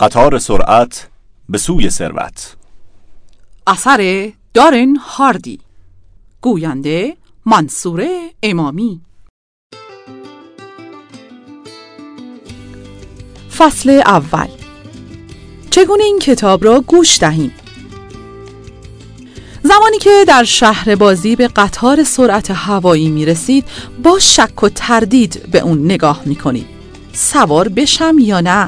قطار سرعت به سوی ثروت. اثر دارن هاردی. گوینده منصور امامی. فصل اول. چگونه این کتاب را گوش دهیم؟ زمانی که در شهر بازی به قطار سرعت هوایی می رسید، با شک و تردید به اون نگاه می کنید. سوار بشم یا نه؟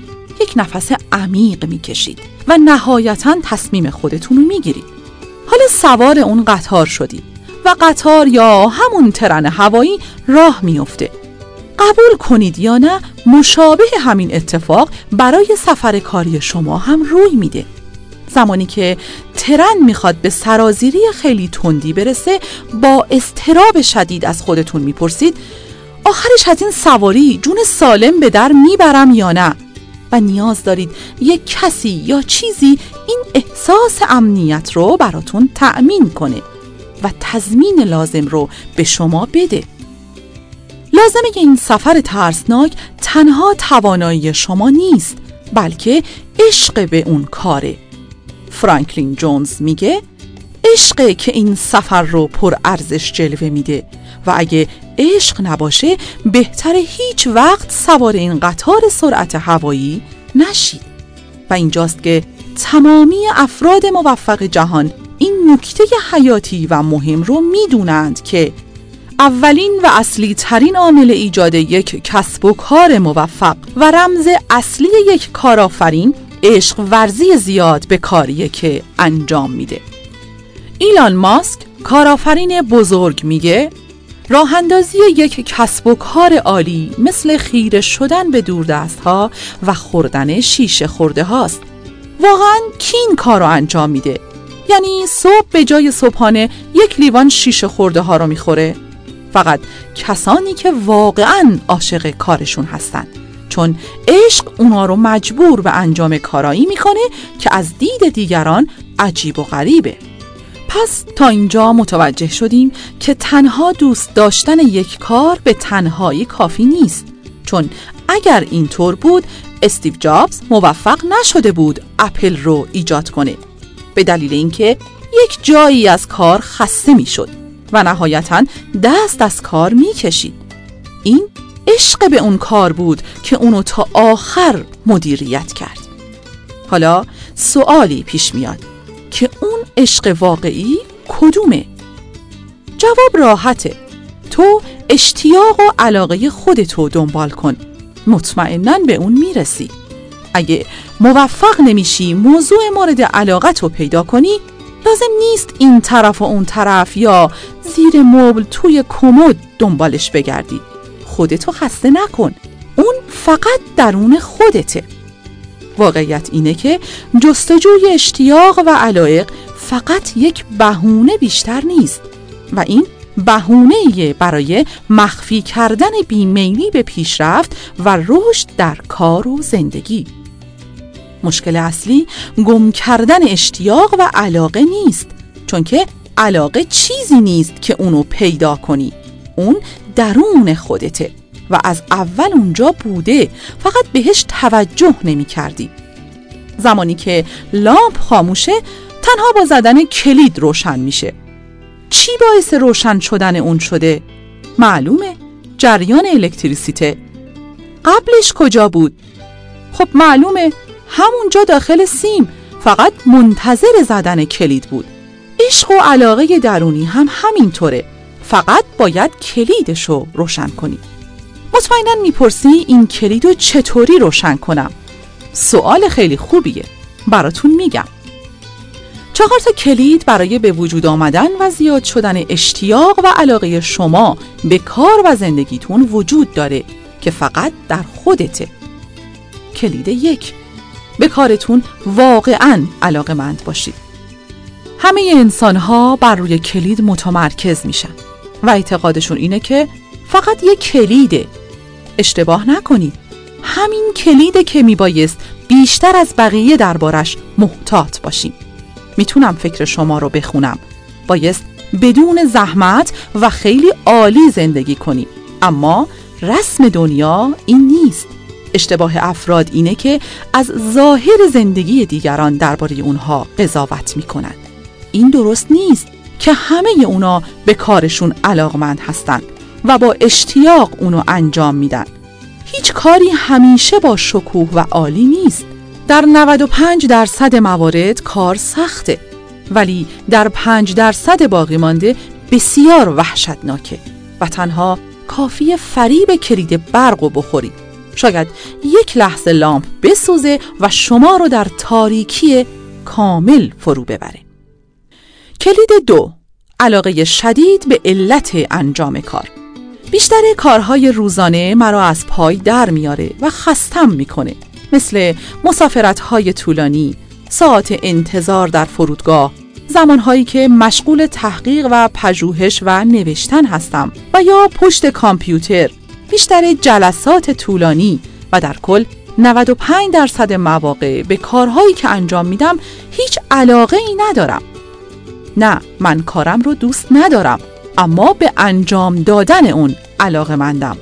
یک نفس عمیق می کشید و نهایتاً تصمیم خودتون رو می گیرید. حالا سوار اون قطار شدید و قطار یا همون ترن هوایی راه می افته. قبول کنید یا نه، مشابه همین اتفاق برای سفر کاری شما هم روی میده. زمانی که ترن میخواد به سرازیری خیلی تندی برسه، با اضطراب شدید از خودتون میپرسید آخرش از این سواری جون سالم به در میبرم یا نه؟ و نیاز دارید یک کسی یا چیزی این احساس امنیت رو براتون تأمین کنه و تضمین لازم رو به شما بده. لازمه که این سفر ترسناک تنها توانایی شما نیست، بلکه عشق به اون کاره. فرانکلین جونز میگه عشقه که این سفر رو پر ارزش جلوه میده و اگه عشق نباشه بهتره هیچ وقت سوار این قطار سرعت هوایی نشید. و اینجاست که تمامی افراد موفق جهان این نکته حیاتی و مهم رو میدونند که اولین و اصلی ترین عامل ایجاد یک کسب و کار موفق و رمز اصلی یک کارآفرین عشق ورزی زیاد به کاریه که انجام میده. ایلان ماسک، کارآفرین بزرگ، میگه راه اندازی یک کسب و کار عالی مثل خیره شدن به دوردست‌ها و خوردن شیشه خورده هاست. واقعاً کی این کار رو انجام میده؟ یعنی صبح به جای صبحانه یک لیوان شیشه خورده ها رو میخوره؟ فقط کسانی که واقعاً عاشق کارشون هستن، چون عشق اونا رو مجبور به انجام کارایی میکنه که از دید دیگران عجیب و غریبه. پس تا اینجا متوجه شدیم که تنها دوست داشتن یک کار به تنهایی کافی نیست، چون اگر اینطور بود استیو جابز موفق نشده بود اپل رو ایجاد کنه، به دلیل اینکه یک جایی از کار خسته میشد و نهایتاً دست از کار میکشید. این عشق به اون کار بود که اونو تا آخر مدیریت کرد. حالا سوالی پیش میاد که اون عشق واقعی کدومه؟ جواب راحته. تو اشتیاق و علاقه خودتو دنبال کن، مطمئناً به اون میرسی. اگه موفق نمیشی موضوع مورد علاقتو پیدا کنی، لازم نیست این طرف و اون طرف یا زیر مبل توی کمد دنبالش بگردی. خودتو خسته نکن، اون فقط درون خودته. واقعیت اینه که جستجوی اشتیاق و علایق فقط یک بهونه بیشتر نیست و این بهونه‌ایه برای مخفی کردن بیمیلی به پیشرفت و رشد در کار و زندگی. مشکل اصلی گم کردن اشتیاق و علاقه نیست، چون که علاقه چیزی نیست که اونو پیدا کنی، اون درون خودته و از اول اونجا بوده، فقط بهش توجه نمی کردی. زمانی که لامپ خاموشه تنها با زدن کلید روشن میشه. چی باعث روشن شدن اون شده؟ معلومه، جریان الکتریسیته. قبلش کجا بود؟ خب معلومه، همونجا داخل سیم، فقط منتظر زدن کلید بود. عشق و علاقه درونی هم همینطوره، فقط باید کلیدشو روشن کنی. مطمئناً میپرسی این کلیدو چطوری روشن کنم؟ سوال خیلی خوبیه، براتون میگم. 4 کلید برای به وجود آمدن و زیاد شدن اشتیاق و علاقه شما به کار و زندگیتون وجود داره که فقط در خودته. کلید 1، به کارتون واقعاً علاقه‌مند باشید. همه انسان‌ها بر روی کلید متمرکز میشن و اعتقادشون اینه که فقط یک کلیده. اشتباه نکنید، همین کلیده که میبایست بیشتر از بقیه دربارش محتاط باشیم. میتونم فکر شما رو بخونم. بایست بدون زحمت و خیلی عالی زندگی کنی، اما رسم دنیا این نیست. اشتباه افراد اینه که از ظاهر زندگی دیگران درباره اونها قضاوت میکنن. این درست نیست که همه اونا به کارشون علاقمند هستن و با اشتیاق اونو انجام میدن. هیچ کاری همیشه با شکوه و عالی نیست. در 95% موارد کار سخته، ولی در 5% باقی مانده بسیار وحشتناکه و تنها کافیه فریب کلید برقو بخورید. شاید یک لحظه لامپ بسوزه و شما رو در تاریکی کامل فرو ببره. کلید 2، علاقه شدید به علت انجام کار. بیشتر کارهای روزانه مرا از پای در میاره و خستم میکنه، مثل مسافرت‌های طولانی، ساعت انتظار در فرودگاه، زمانهایی که مشغول تحقیق و پژوهش و نوشتن هستم و یا پشت کامپیوتر، بیشتر جلسات طولانی و در کل 95% مواقع به کارهایی که انجام میدم هیچ علاقه ای ندارم. نه، من کارم رو دوست ندارم، اما به انجام دادن اون علاقه‌مندم.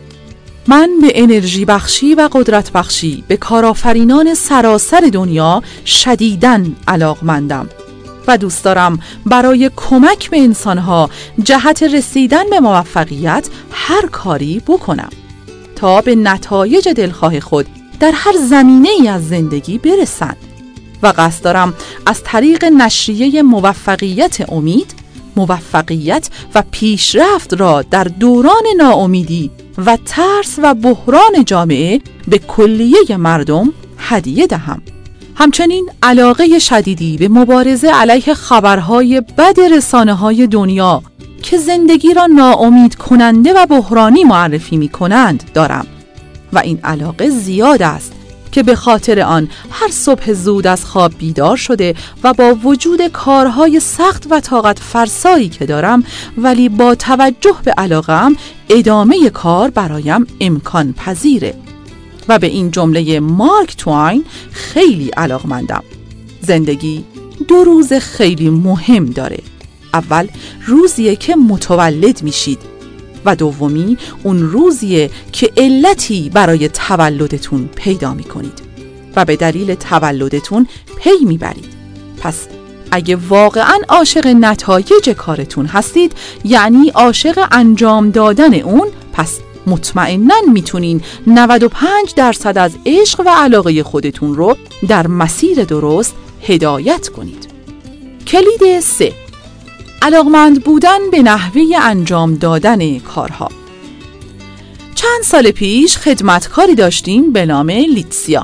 من به انرژی بخشی و قدرت بخشی به کارآفرینان سراسر دنیا شدیداً علاقه‌مندم و دوست دارم برای کمک به انسانها جهت رسیدن به موفقیت هر کاری بکنم تا به نتایج دلخواه خود در هر زمینه‌ای از زندگی برسند و قصد دارم از طریق نشریه موفقیت امید، موفقیت و پیشرفت را در دوران ناامیدی و ترس و بحران جامعه به کلیه مردم هدیه دهم. همچنین علاقه شدیدی به مبارزه علیه خبرهای بد رسانه‌های دنیا که زندگی را ناامید کننده و بحرانی معرفی می کنند دارم و این علاقه زیاد است که به خاطر آن هر صبح زود از خواب بیدار شده و با وجود کارهای سخت و طاقت فرسایی که دارم، ولی با توجه به علاقه‌ام ادامه کار برایم امکان پذیره و به این جمله مارک توین خیلی علاقمندم. زندگی 2 روز خیلی مهم داره. اول روزیه که متولد میشید و دومی اون روزیه که علتی برای تولدتون پیدا میکنید و به دلیل تولدتون پی میبرید. پس اگه واقعاً عاشق نتایج کارتون هستید، یعنی عاشق انجام دادن اون، پس مطمئناً میتونین 95% از عشق و علاقه خودتون رو در مسیر درست هدایت کنید. کلید 3، علاقمند بودن به نحوه انجام دادن کارها. چند سال پیش خدمتکاری داشتیم به نام لیتسیا.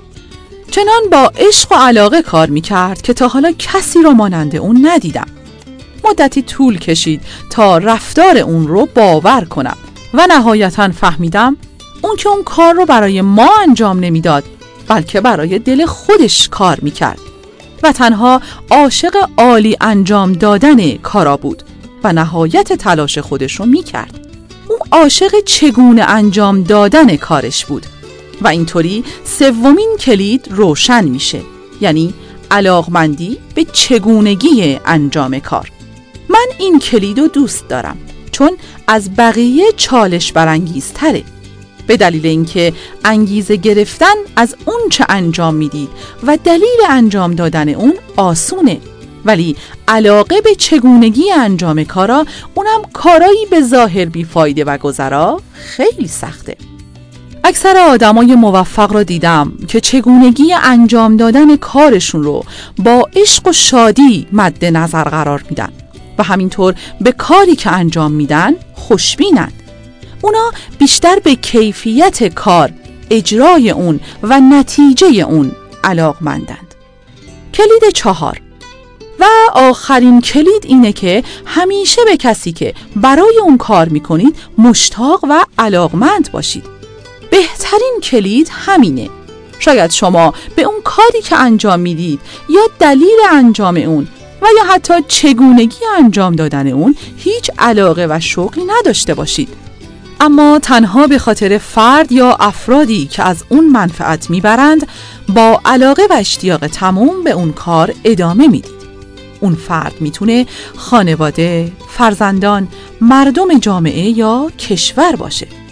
چنان با عشق و علاقه کار میکرد که تا حالا کسی رو مانند اون ندیدم. مدتی طول کشید تا رفتار اون رو باور کنم و نهایتاً فهمیدم اون که اون کار رو برای ما انجام نمیداد، بلکه برای دل خودش کار میکرد و تنها عاشق عالی انجام دادن کارا بود و نهایت تلاش خودش رو میکرد. اون عاشق چگونه انجام دادن کارش بود و اینطوری 3مین کلید روشن میشه، یعنی علاقمندی به چگونگی انجام کار. من این کلید رو دوست دارم چون از بقیه چالش برانگیزتره، به دلیل اینکه انگیزه گرفتن از اون چه انجام میدید و دلیل انجام دادن اون آسونه، ولی علاقه به چگونگی انجام کارا، اونم کارایی به ظاهر بیفایده و گذرا، خیلی سخته. اکثر آدمای موفق رو دیدم که چگونگی انجام دادن کارشون رو با عشق و شادی مد نظر قرار میدن و همینطور به کاری که انجام میدن خوشبینن. اونا بیشتر به کیفیت کار، اجرای اون و نتیجه اون علاقمندند. کلید 4 و آخرین کلید اینه که همیشه به کسی که برای اون کار میکنید مشتاق و علاقمند باشید. بهترین کلید همینه. شاید شما به اون کاری که انجام میدید یا دلیل انجام اون و یا حتی چگونگی انجام دادن اون هیچ علاقه و شوقی نداشته باشید، اما تنها به خاطر فرد یا افرادی که از اون منفعت میبرند با علاقه و اشتیاق تموم به اون کار ادامه میدید. اون فرد میتونه خانواده، فرزندان، مردم جامعه یا کشور باشه.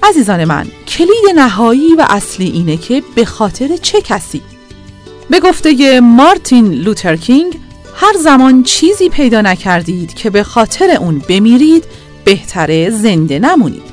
عزیزان من، کلید نهایی و اصلی اینه که به خاطر چه کسی؟ به گفته مارتین لوتر کینگ، هر زمان چیزی پیدا نکردید که به خاطر اون بمیرید، بهتره زنده نمونید.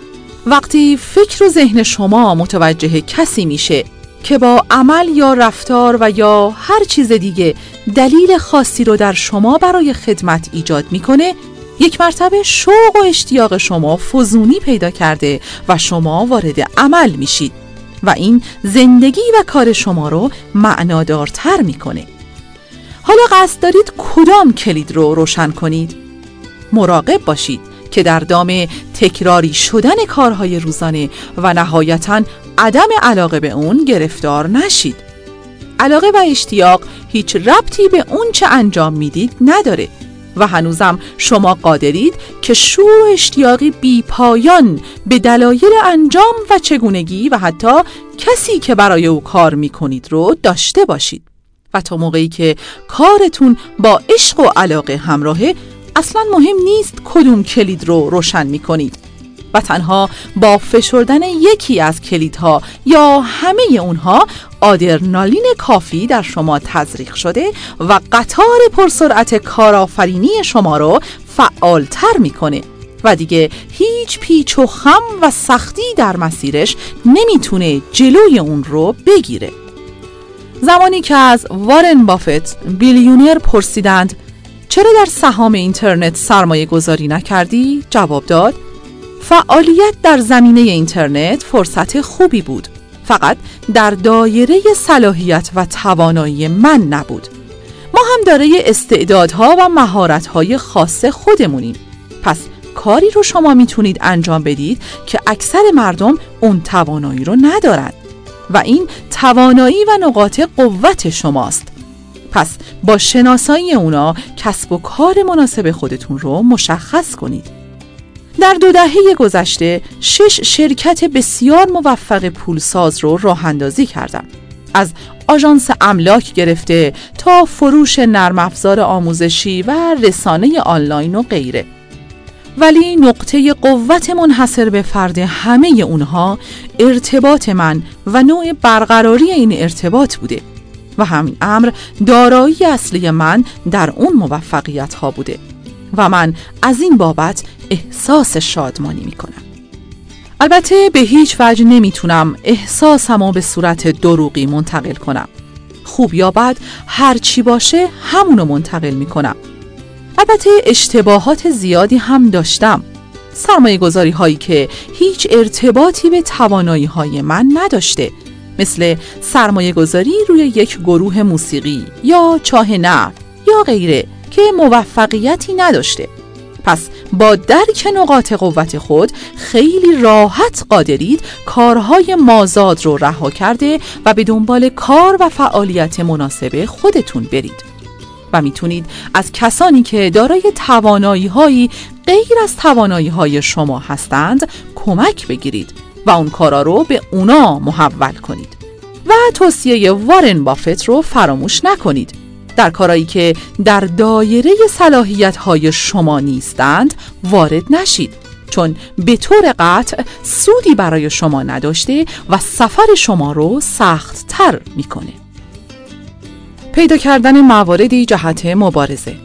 وقتی فکر و ذهن شما متوجه کسی میشه که با عمل یا رفتار و یا هر چیز دیگه دلیل خاصی رو در شما برای خدمت ایجاد میکنه، یک مرتبه شوق و اشتیاق شما فزونی پیدا کرده و شما وارد عمل میشید و این زندگی و کار شما رو معنادارتر میکنه. حالا قصد دارید کدام کلید رو روشن کنید؟ مراقب باشید که در دام تکراری شدن کارهای روزانه و نهایتاً عدم علاقه به اون گرفتار نشید. علاقه و اشتیاق هیچ ربطی به اون چه انجام میدید نداره و هنوزم شما قادرید که شور و اشتیاقی بی پایان به دلایل انجام و چگونگی و حتی کسی که برای او کار میکنید رو داشته باشید. و تا موقعی که کارتون با عشق و علاقه همراهه، اصلا مهم نیست کدوم کلید رو روشن میکنید و تنها با فشردن یکی از کلیدها یا همه اونها آدرنالین کافی در شما تزریق شده و قطار پرسرعت کارآفرینی شما رو فعالتر میکنه و دیگه هیچ پیچ و خم و سختی در مسیرش نمیتونه جلوی اون رو بگیره. زمانی که از وارن بافت بیلیونر پرسیدند چرا در سهام اینترنت سرمایه گذاری نکردی؟ جواب داد فعالیت در زمینه اینترنت فرصت خوبی بود، فقط در دایره صلاحیت و توانایی من نبود. ما هم دارای استعدادها و مهارت‌های خاص خودمونیم، پس کاری رو شما میتونید انجام بدید که اکثر مردم اون توانایی رو ندارن و این توانایی و نقاط قوت شماست. پس با شناسایی اونا کسب و کار مناسب خودتون رو مشخص کنید. در 2 دهه گذشته 6 شرکت بسیار موفق پولساز رو راه اندازی کردم. از آژانس املاک گرفته تا فروش نرم افزار آموزشی و رسانه آنلاین و غیره. ولی نقطه قوت منحصر به فرد همه اونها ارتباط من و نوع برقراری این ارتباط بوده و همین امر دارایی اصلی من در اون موفقیت ها بوده و من از این بابت احساس شادمانی میکنم. البته به هیچ وجه نمیتونم احساسمو به صورت دروغی منتقل کنم. خوب یا بد هر چی باشه همونو منتقل میکنم. البته اشتباهات زیادی هم داشتم، سرمایه گذاری هایی که هیچ ارتباطی به توانایی های من نداشته، مثل سرمایه گذاری روی یک گروه موسیقی یا چاه نفت یا غیره که موفقیتی نداشته. پس با درک نقاط قوت خود خیلی راحت قادرید کارهای مازاد رو رها کرده و به دنبال کار و فعالیت مناسب خودتون برید و میتونید از کسانی که دارای توانایی‌هایی غیر از توانایی‌های شما هستند کمک بگیرید و اون کارا رو به اونا محول کنید و توصیه وارن بافت رو فراموش نکنید. در کارایی که در دایره صلاحیت‌های شما نیستند وارد نشید، چون به طور قطع سودی برای شما نداشته و سفر شما رو سخت‌تر میکنه. پیدا کردن مواردی جهت مبارزه.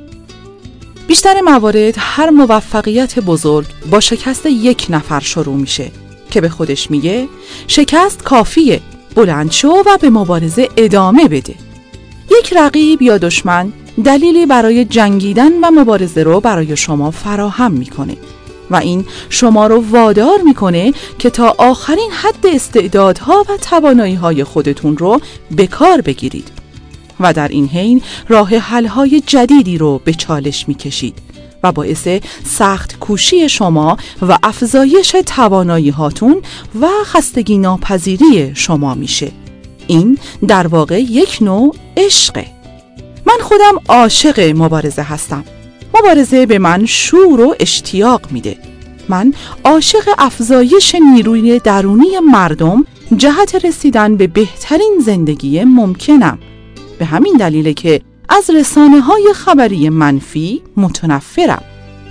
بیشتر موارد هر موفقیت بزرگ با شکست یک نفر شروع میشه که به خودش میگه شکست کافیه، بلند شو و به مبارزه ادامه بده. یک رقیب یا دشمن دلیلی برای جنگیدن و مبارزه رو برای شما فراهم میکنه و این شما رو وادار میکنه که تا آخرین حد استعدادها و توانایی‌های خودتون رو به کار بگیرید و در این حین راه حل‌های جدیدی رو به چالش میکشید و باعث سخت کوشی شما و افزایش توانایی‌هاتون و خستگی ناپذیری شما میشه. این در واقع یک نوع عشقه. من خودم عاشق مبارزه هستم. مبارزه به من شور و اشتیاق میده. من عاشق افزایش نیروی درونی مردم جهت رسیدن به بهترین زندگی ممکنم. به همین دلیله که از رسانه‌های خبری منفی متنفرم، چه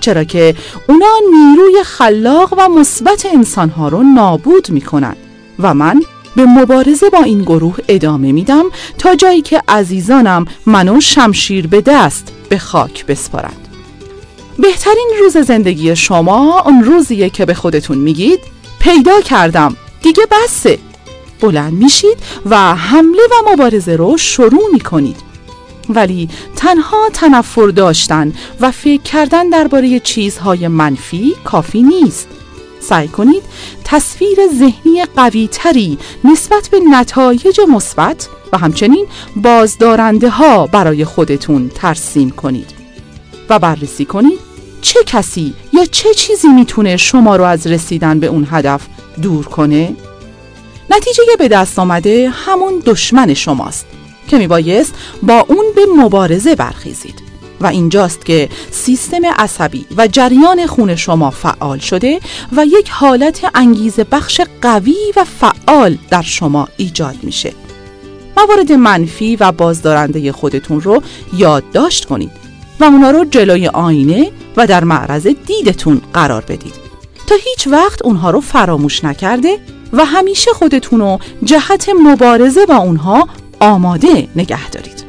چرا که اونا نیروی خلاق و مثبت انسانها رو نابود میکنن و من به مبارزه با این گروه ادامه میدم تا جایی که عزیزانم منو شمشیر به دست به خاک بسپارند. بهترین روز زندگی شما اون روزیه که به خودتون میگید پیدا کردم، دیگه بسه. بلند میشید و حمله و مبارزه رو شروع میکنید. ولی تنها تنفر داشتن و فکر کردن درباره چیزهای منفی کافی نیست. سعی کنید تصویر ذهنی قوی تری نسبت به نتایج مثبت و همچنین بازدارنده ها برای خودتون ترسیم کنید و بررسی کنید چه کسی یا چه چیزی میتونه شما رو از رسیدن به اون هدف دور کنه. نتیجه به دست آمده همون دشمن شماست که میبایست با اون به مبارزه برخیزید و اینجاست که سیستم عصبی و جریان خون شما فعال شده و یک حالت انگیزه بخش قوی و فعال در شما ایجاد میشه. موارد منفی و بازدارنده خودتون رو یادداشت کنید و اونا رو جلوی آینه و در معرض دیدتون قرار بدید تا هیچ وقت اونها رو فراموش نکرده و همیشه خودتون رو جهت مبارزه با اونها آماده نگه دارید.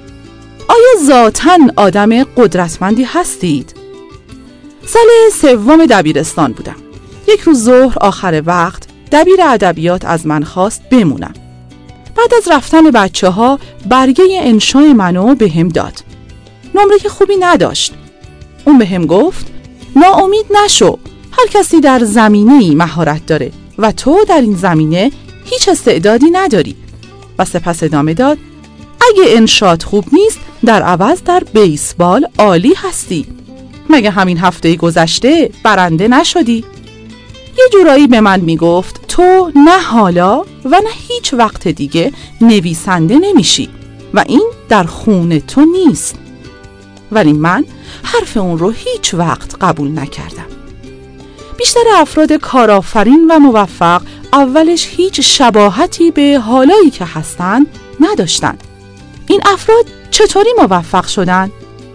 آیا ذاتاً آدم قدرتمندی هستید؟ سال 3 دبیرستان بودم. یک روز ظهر آخر وقت دبیر ادبیات از من خواست بمونم. بعد از رفتن بچه‌ها برگه انشای منو بهم داد. نمره خوبی نداشت. اون بهم گفت ناامید نشو، هر کسی در زمینه‌ای مهارت داره و تو در این زمینه هیچ استعدادی نداری. و سپس ادامه داد اگه انشات خوب نیست در عوض در بیسبال عالی هستی. مگه همین هفته گذشته برنده نشدی؟ یه جورایی به من میگفت تو نه حالا و نه هیچ وقت دیگه نویسنده نمیشی و این در خون تو نیست. ولی من حرف اون رو هیچ وقت قبول نکردم. بیشتر افراد کارآفرین و موفق اولش هیچ شباهتی به حالایی که هستن نداشتن. این افراد چطوری موفق شدن؟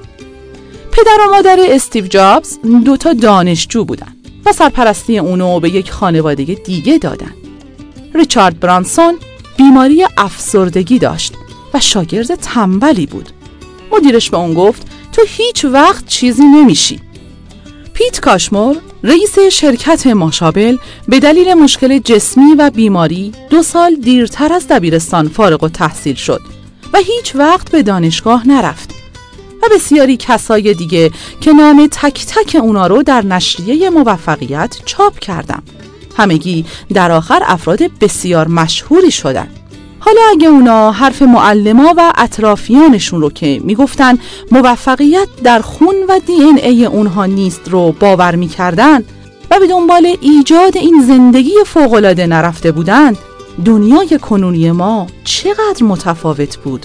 پدر و مادر استیو جابز 2 دانشجو بودن و سرپرستی اونو به یک خانواده دیگه دادن. ریچارد برانسون بیماری افسردگی داشت و شاگرد تنبلی بود. مدیرش به اون گفت تو هیچ وقت چیزی نمیشی. پیت کاشمور رئیس شرکت ماشابل به دلیل مشکل جسمی و بیماری 2 سال دیرتر از دبیرستان فارغ التحصیل شد و هیچ وقت به دانشگاه نرفت و بسیاری کسای دیگه که نام تک تک اونا رو در نشریه موفقیت چاپ کردم. همگی در آخر افراد بسیار مشهوری شدن. حالا اگه اونا حرف معلما و اطرافیانشون رو که میگفتن موفقیت در خون و DNA اونها نیست رو باور میکردن و به دنبال ایجاد این زندگی فوق‌العاده نرفته بودن، دنیای کنونی ما چقدر متفاوت بود.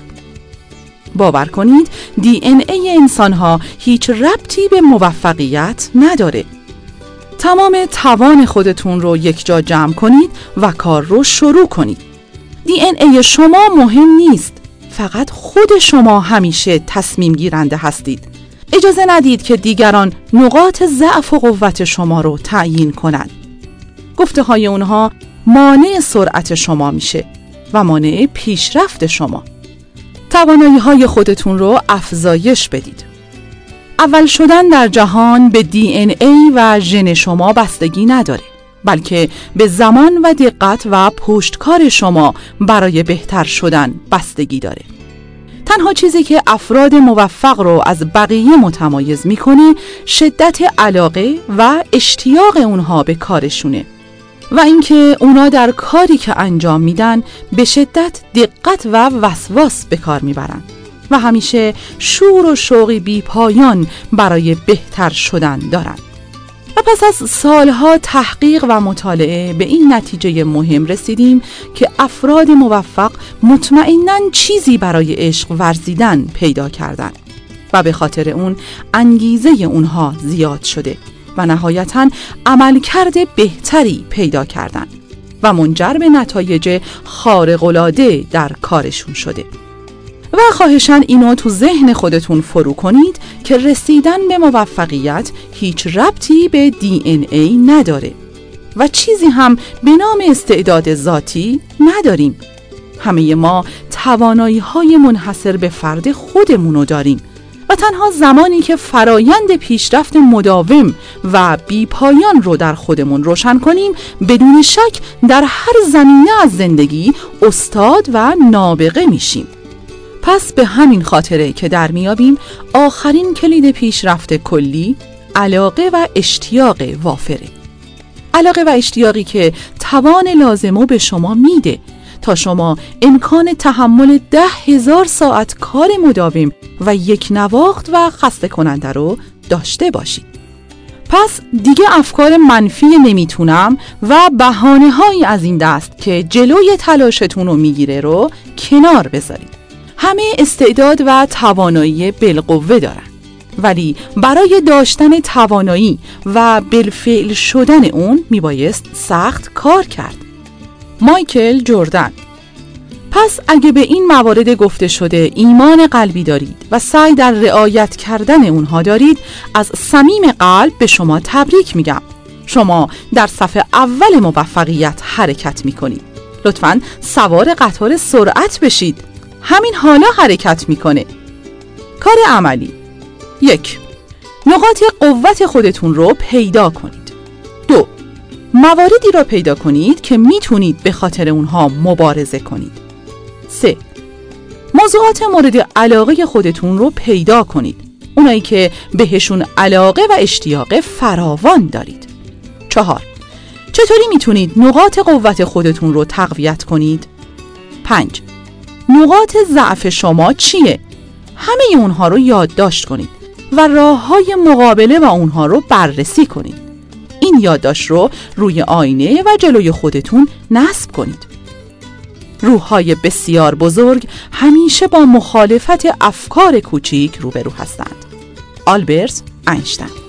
باور کنید DNA انسانها هیچ ربطی به موفقیت نداره. تمام توان خودتون رو یک جا جمع کنید و کار رو شروع کنید. DNA شما مهم نیست، فقط خود شما همیشه تصمیم گیرنده هستید. اجازه ندید که دیگران نقاط ضعف و قوت شما رو تعیین کنند. گفته های اونها مانع سرعت شما میشه و مانع پیشرفت شما. توانایی های خودتون رو افزایش بدید. اول شدن در جهان به DNA و ژن شما بستگی نداره، بلکه به زمان و دقت و پشتکار شما برای بهتر شدن بستگی داره. تنها چیزی که افراد موفق رو از بقیه متمایز میکنه شدت علاقه و اشتیاق اونها به کارشونه و اینکه اونا در کاری که انجام میدن به شدت دقت و وسواس به کار میبرن و همیشه شور و شوقی بی پایان برای بهتر شدن دارن. و پس از سالها تحقیق و مطالعه به این نتیجه مهم رسیدیم که افراد موفق مطمئناً چیزی برای عشق ورزیدن پیدا کردن و به خاطر اون انگیزه اونها زیاد شده و نهایتاً عملکرد بهتری پیدا کردن و منجر به نتایج خارق‌العاده در کارشون شده. و خواهشاً اینو تو ذهن خودتون فرو کنید که رسیدن به موفقیت هیچ ربطی به DNA نداره و چیزی هم به نام استعداد ذاتی نداریم. همه ما توانایی‌های منحصر به فرد خودمونو داریم و تنها زمانی که فرایند پیشرفت مداوم و بی‌پایان رو در خودمون روشن کنیم، بدون شک در هر زمینه از زندگی استاد و نابغه میشیم. پس به همین خاطره که در میابیم آخرین کلید پیشرفت کلی علاقه و اشتیاق وافره. علاقه و اشتیاقی که توان لازمو به شما میده تا شما امکان تحمل 10,000 ساعت کار مداوم و یک نواخت و خسته کننده رو داشته باشید. پس دیگه افکار منفی نمیتونم و بهانه‌هایی از این دست که جلوی تلاشتون رو میگیره رو کنار بذارید. همه استعداد و توانایی بالقوه دارن، ولی برای داشتن توانایی و بالفعل شدن اون میبایست سخت کار کرد. مایکل جردن. پس اگه به این موارد گفته شده ایمان قلبی دارید و سعی در رعایت کردن اونها دارید، از صمیم قلب به شما تبریک میگم. شما در صف اول موفقیت حرکت میکنید. لطفاً سوار قطار سرعت بشید. همین حالا حرکت میکنه. کار عملی: 1. نقاط قوت خودتون رو پیدا کنید. 2. مواردی را پیدا کنید که میتونید به خاطر اونها مبارزه کنید. 3. موضوعات مورد علاقه خودتون رو پیدا کنید، اونایی که بهشون علاقه و اشتیاق فراوان دارید. 4. چطوری میتونید نقاط قوت خودتون رو تقویت کنید؟ 5. نقاط ضعف شما چیه؟ همه اونها رو یادداشت کنید و راه‌های مقابله با اونها رو بررسی کنید. این یادداشت رو روی آینه و جلوی خودتون نصب کنید. روح‌های بسیار بزرگ همیشه با مخالفت افکار کوچیک روبرو هستند. آلبرت اینشتین.